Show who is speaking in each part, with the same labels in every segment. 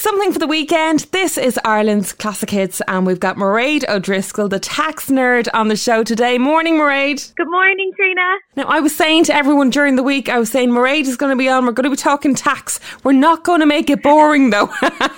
Speaker 1: Something for the weekend. This is Ireland's Classic Hits, and we've got Mairead O'Driscoll, the tax nerd, on the show today. Morning, Mairead.
Speaker 2: Good morning, Trina.
Speaker 1: Now, I was saying to everyone during the week, I was saying Mairead is going to be on. We're going to be talking tax. We're not going to make it boring, though.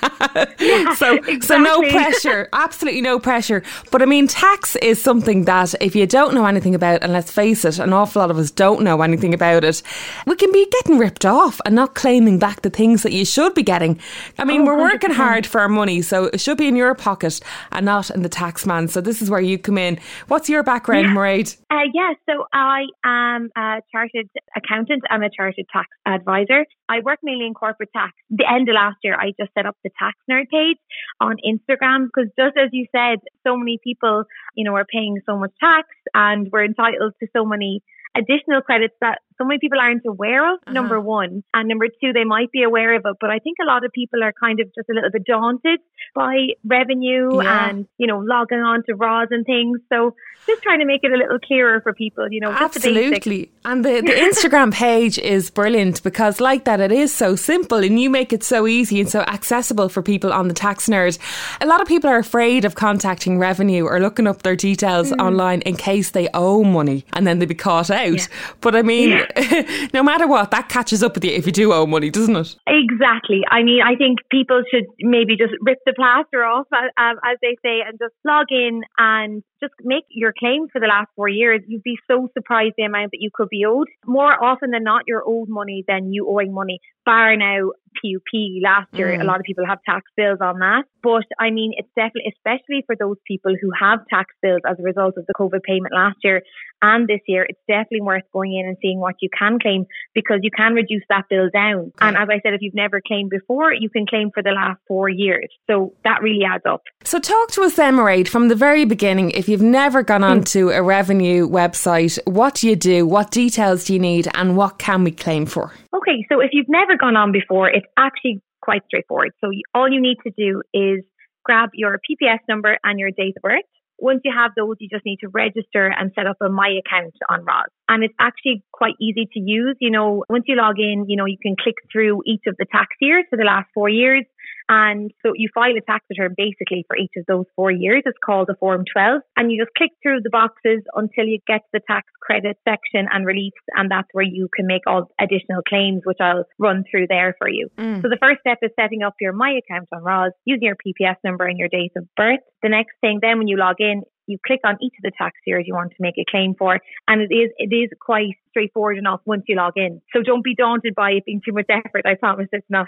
Speaker 1: So no pressure. Absolutely no pressure. But I mean, tax is something that if you don't know anything about, and let's face it, an awful lot of us don't know anything about it, we can be getting ripped off and not claiming back the things that you should be getting. I mean, we're working hard for our money, so it should be in your pocket and not in the tax man. So this is where you come in. What's your background, Mairead?
Speaker 2: So I am a chartered accountant. I'm a chartered tax advisor. I work mainly in corporate tax. The end of last year, I just set up the Tax Nerd page on Instagram because just as you said, so many people, are paying so much tax and we're entitled to so many additional credits that so many people aren't aware of, number one. And number two, they might be aware of it, but I think a lot of people are kind of just a little bit daunted by revenue and, logging on to ROS and things. So just trying to make it a little clearer for people,
Speaker 1: Absolutely. And the Instagram page is brilliant because like that, it is so simple and you make it so easy and so accessible for people on the Tax Nerd. A lot of people are afraid of contacting revenue or looking up their details online in case they owe money and then they be caught out. Yeah. But I mean, no matter what, that catches up with you if you do owe money, doesn't it?
Speaker 2: Exactly. I mean, I think people should maybe just rip the plaster off, as they say, and just log in and just make your claim for the last 4 years. You'd be so surprised the amount that you could be owed. More often than not, you're owed money than you owing money. Bar now PUP last year, a lot of people have tax bills on that. But I mean, it's definitely, especially for those people who have tax bills as a result of the COVID payment last year and this year, it's definitely worth going in and seeing what you can claim because you can reduce that bill down. And as I said, if you've never claimed before, you can claim for the last 4 years. So that really adds up. So
Speaker 1: talk to us then, Mairead, from the very beginning. If you've never gone onto a revenue website, what do you do? What details do you need? And what can we claim for?
Speaker 2: Okay, so if you've never gone on before, it's actually quite straightforward. So all you need to do is grab your PPS number and your date of birth. Once you have those, you just need to register and set up a My Account on ROS. And it's actually quite easy to use. Once you log in, you can click through each of the tax years for the last 4 years. And so you file a tax return basically for each of those 4 years. It's called a Form 12. And you just click through the boxes until you get to the tax credit section and release. And that's where you can make all additional claims, which I'll run through there for you. So the first step is setting up your My Account on ROS using your PPS number and your date of birth. The next thing then when you log in, you click on each of the tax years you want to make a claim for. And it is quite straightforward enough once you log in. So don't be daunted by it being too much effort. I promise it's not.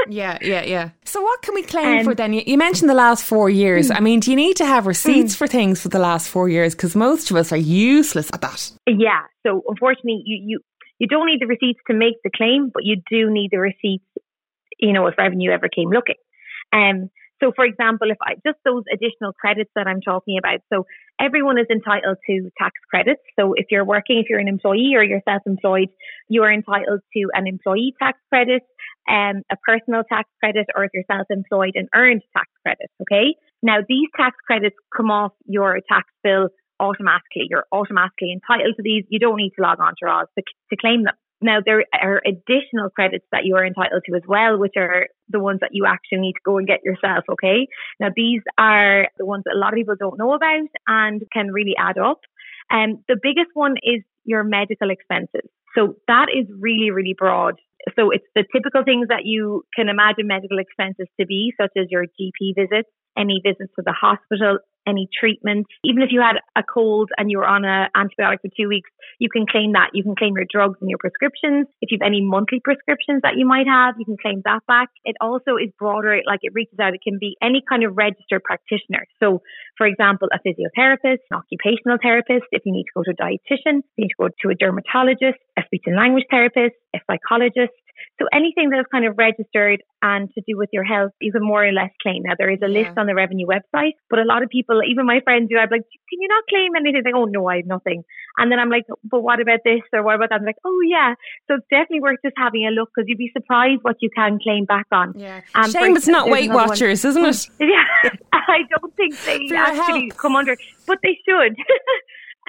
Speaker 1: Yeah. So what can we claim for then? You mentioned the last 4 years. I mean, do you need to have receipts for things for the last 4 years? Because most of us are useless at that.
Speaker 2: Yeah. So unfortunately, you don't need the receipts to make the claim, but you do need the receipts, if revenue ever came looking. So for example, just those additional credits that I'm talking about. So everyone is entitled to tax credits. So if you're an employee or you're self-employed, you are entitled to an employee tax credit, a personal tax credit, or if you're self-employed, an earned tax credit. Okay. Now these tax credits come off your tax bill automatically. You're automatically entitled to these. You don't need to log on to ROS to claim them. Now, there are additional credits that you are entitled to as well, which are the ones that you actually need to go and get yourself, okay? Now, these are the ones that a lot of people don't know about and can really add up. The biggest one is your medical expenses. So that is really, really broad. So it's the typical things that you can imagine medical expenses to be, such as your GP visits, any visits to the hospital, any treatments. Even if you had a cold and you were on an antibiotic for 2 weeks, you can claim that. You can claim your drugs and your prescriptions. If you have any monthly prescriptions that you might have, you can claim that back. It also is broader, like it reaches out. It can be any kind of registered practitioner. So, for example, a physiotherapist, an occupational therapist, if you need to go to a dietitian, you need to go to a dermatologist, a speech and language therapist, a psychologist. So anything that is kind of registered and to do with your health, you can more or less claim. Now, there is a list on the revenue website, but a lot of people, even my friends, I'm like, can you not claim anything? Like, oh, no, I have nothing. And then I'm like, but what about this or what about that? I'm like, oh, yeah. So it's definitely worth just having a look because you'd be surprised what you can claim back on.
Speaker 1: Yeah. Shame it's not Weight Watchers, isn't it?
Speaker 2: Yeah, I don't think they actually come under, but they should.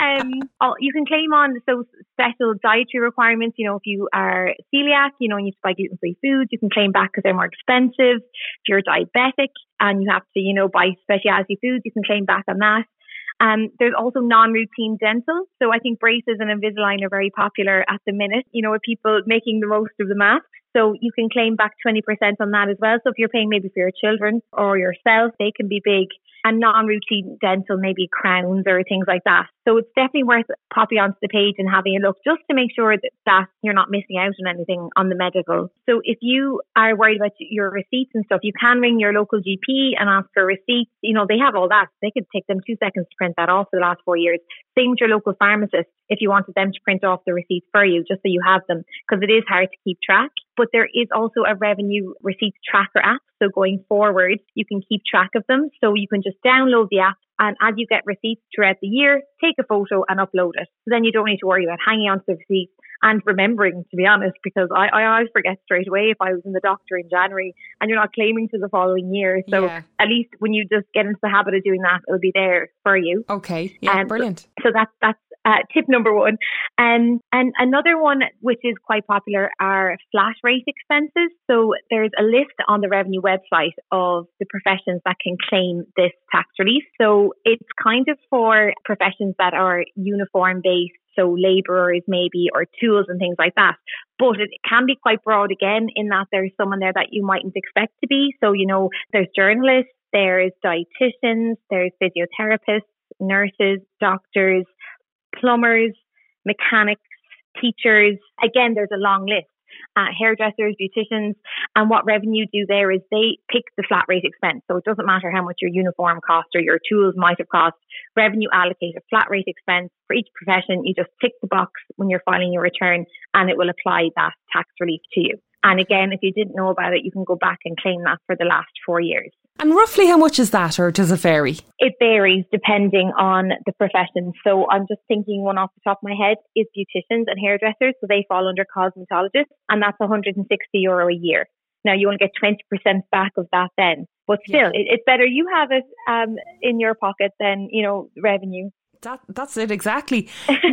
Speaker 2: You can claim on special dietary requirements. If you are celiac, and you have to buy gluten-free foods, you can claim back because they're more expensive. If you're diabetic and you have to, buy specialty foods, you can claim back on that. There's also non-routine dental. So I think braces and Invisalign are very popular at the minute, with people making the most of the masks. So you can claim back 20% on that as well. So if you're paying maybe for your children or yourself, they can be big. And non-routine dental, maybe crowns or things like that. So it's definitely worth popping onto the page and having a look just to make sure that you're not missing out on anything on the medical. So if you are worried about your receipts and stuff, you can ring your local GP and ask for receipts. They have all that. They could take them 2 seconds to print that off for the last 4 years. Same with your local pharmacist if you wanted them to print off the receipts for you, just so you have them, because it is hard to keep track. But there is also a revenue receipts tracker app. So going forward, you can keep track of them. So you can just download the app, and as you get receipts throughout the year, take a photo and upload it. So then you don't need to worry about hanging on to the receipts and remembering, to be honest, because I always forget straight away if I was in the doctor in January and you're not claiming to the following year. So at least when you just get into the habit of doing that, it'll be there for you.
Speaker 1: Okay. Yeah, brilliant.
Speaker 2: So that's tip number one. And another one, which is quite popular, are flat rate expenses. So there's a list on the revenue website of the professions that can claim this tax relief. So it's kind of for professions that are uniform based. So labourers maybe, or tools and things like that. But it can be quite broad again, in that there's someone there that you mightn't expect to be. So, there's journalists, there's dietitians, there's physiotherapists, nurses, doctors, plumbers, mechanics, teachers. Again, there's a long list. Hairdressers, beauticians, and what revenue do there is they pick the flat rate expense. So it doesn't matter how much your uniform cost or your tools might have cost. Revenue allocate a flat rate expense for each profession. You just tick the box when you're filing your return, and it will apply that tax relief to you. And again, if you didn't know about it, you can go back and claim that for the last 4 years.
Speaker 1: And roughly how much is that, or does it vary?
Speaker 2: It varies depending on the profession. So I'm just thinking one off the top of my head is beauticians and hairdressers. So they fall under cosmetologists, and that's €160 a year. Now you only get 20% back of that then. But still, it's better you have it in your pocket than, revenue.
Speaker 1: That's it, exactly.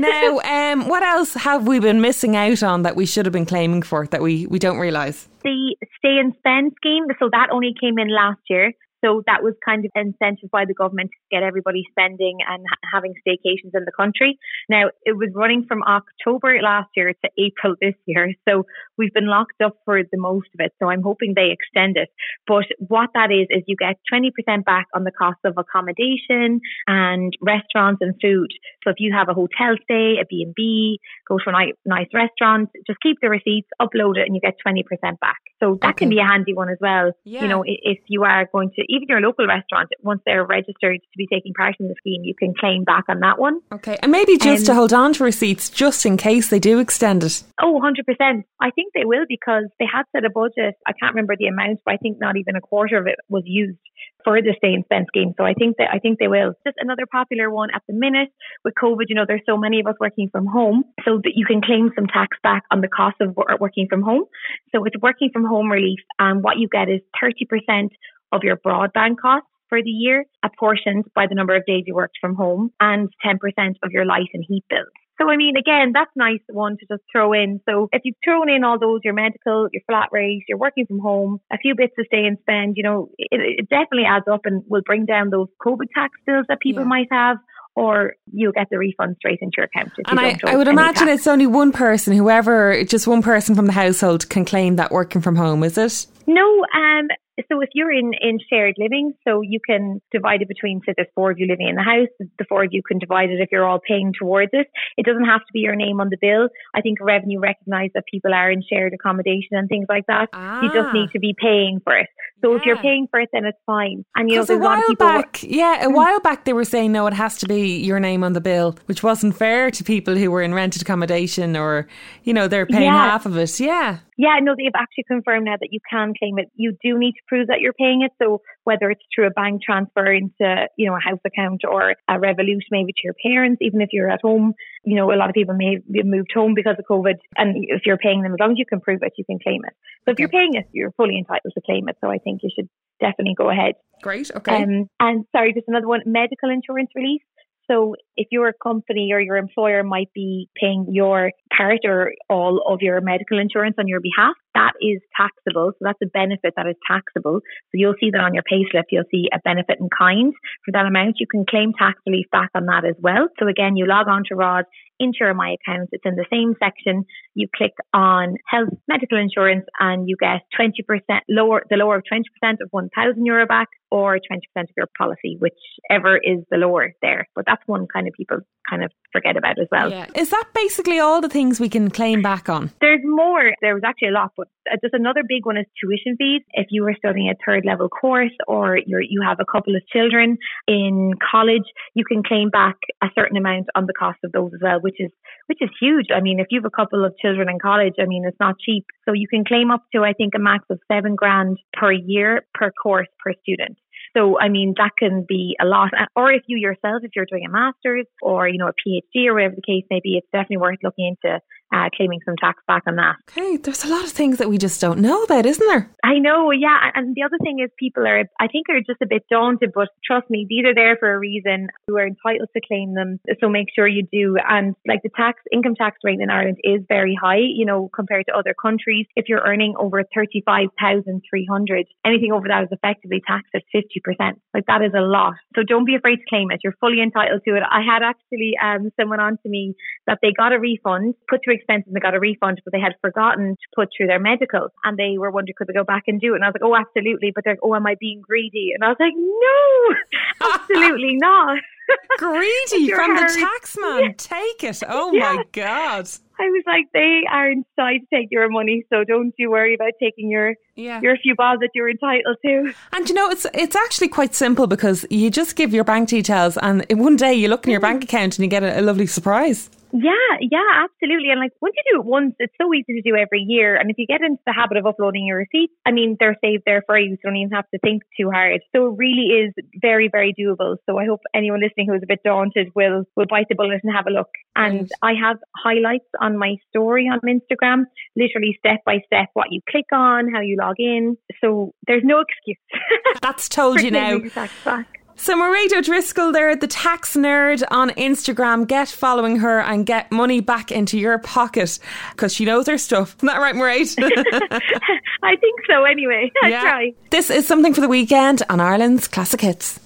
Speaker 1: Now, what else have we been missing out on that we should have been claiming for that we don't realise?
Speaker 2: The stay and spend scheme, so that only came in last year. So that was kind of incentive by the government to get everybody spending and having staycations in the country. Now, it was running from October last year to April this year. So we've been locked up for the most of it. So I'm hoping they extend it. But what that is you get 20% back on the cost of accommodation and restaurants and food. So if you have a hotel stay, a B&B, go to a nice restaurant, just keep the receipts, upload it, and you get 20% back. So that can be a handy one as well.
Speaker 1: Yeah.
Speaker 2: If you are going to, even your local restaurant, once they're registered to be taking part in the scheme, you can claim back on that one.
Speaker 1: Okay. And maybe just to hold on to receipts just in case they do extend it.
Speaker 2: Oh, 100%. I think they will, because they had set a budget. I can't remember the amount, but I think not even a quarter of it was used for the stay and spend scheme. So I think they will. Just another popular one at the minute with COVID, there's so many of us working from home, so that you can claim some tax back on the cost of working from home. So it's working from home relief, and what you get is 30% of your broadband costs for the year, apportioned by the number of days you worked from home, and 10% of your light and heat bills. So, again, that's a nice one to just throw in. So if you've thrown in all those, your medical, your flat rate, you're working from home, a few bits of stay and spend, it definitely adds up and will bring down those COVID tax bills that people might have, or you'll get the refund straight into your account.
Speaker 1: And I would imagine it's only one person, just one person from the household can claim that working from home, is it?
Speaker 2: No, so if you're in shared living, so you can divide it between, say there's 4 of you living in the house, the 4 of you can divide it if you're all paying towards it. It doesn't have to be your name on the bill. I think Revenue recognise that people are in shared accommodation and things like that. You just need to be paying for it. So if you're paying for it, then it's fine. And there's a lot of people.
Speaker 1: A while back they were saying no, it has to be your name on the bill, which wasn't fair to people who were in rented accommodation, or they're paying half of it.
Speaker 2: Yeah, no, they've actually confirmed now that you can claim it. You do need to prove that you're paying it. So whether it's through a bank transfer into, a house account, or a Revolut maybe to your parents, even if you're at home, a lot of people may have moved home because of COVID. And if you're paying them, as long as you can prove it, you can claim it. So if you're paying it, you're fully entitled to claim it. So I think you should definitely go ahead.
Speaker 1: Great. Okay.
Speaker 2: And sorry, just another one, medical insurance relief. So if your company or your employer might be paying your part or all of your medical insurance on your behalf, that is taxable. So that's a benefit that is taxable. So you'll see that on your payslip. You'll see a benefit in kind for that amount. You can claim tax relief back on that as well. So again, you log on to ROD, into your My Account. It's in the same section. You click on health medical insurance and you get 20% lower, the lower of 20% of €1,000 back, or 20% of your policy, whichever is the lower there. But that's one kind of people kind of forget about as well.
Speaker 1: Yeah. Is that basically all the things we can claim back on?
Speaker 2: There's more. There was actually a lot, but just another big one is tuition fees. If you were studying a third level course or you have a couple of children in college, you can claim back a certain amount on the cost of those as well, which is huge. I mean, if you have a couple of children in college, I mean, it's not cheap. So you can claim up to, I think, a max of $7,000 per year per course per student. So, I mean, that can be a lot. Or if you yourself, if you're doing a master's or, a PhD or whatever the case may be, it's definitely worth looking into claiming some tax back on that.
Speaker 1: Okay, there's a lot of things that we just don't know about, isn't there?
Speaker 2: I know, yeah. And the other thing is people are just a bit daunted, but trust me, these are there for a reason. You are entitled to claim them, so make sure you do. And like the income tax rate in Ireland is very high, compared to other countries. If you're earning over 35,300, anything over that is effectively taxed at 50%. Like that is a lot. So don't be afraid to claim it. You're fully entitled to it. I had actually someone on to me that they got a refund, put through expenses and they got a refund, but they had forgotten to put through their medical and they were wondering could they go back and do it. And I was like, oh, absolutely. But they're like, oh, am I being greedy? And I was like, no, absolutely not.
Speaker 1: Greedy from the taxman. Yeah. Take it. Oh my God.
Speaker 2: I was like, they are inside to take your money, so don't you worry about taking your few bob that you're entitled to.
Speaker 1: And it's actually quite simple because you just give your bank details and one day you look in your bank account and you get a lovely surprise.
Speaker 2: Yeah, absolutely. And like once you do it once, it's so easy to do every year. And if you get into the habit of uploading your receipts, I mean, they're saved there for you. So you don't even have to think too hard. So it really is very, very doable. So I hope anyone listening who is a bit daunted will bite the bullet and have a look. And I have highlights on my story on Instagram, literally step by step, what you click on, how you log in. So there's no excuse.
Speaker 1: That's told you now. So Mairead O'Driscoll there, the tax nerd on Instagram. Get following her and get money back into your pocket because she knows her stuff. Isn't that right, Mairead?
Speaker 2: I think so anyway. I try.
Speaker 1: This is Something for the Weekend on Ireland's Classic Hits.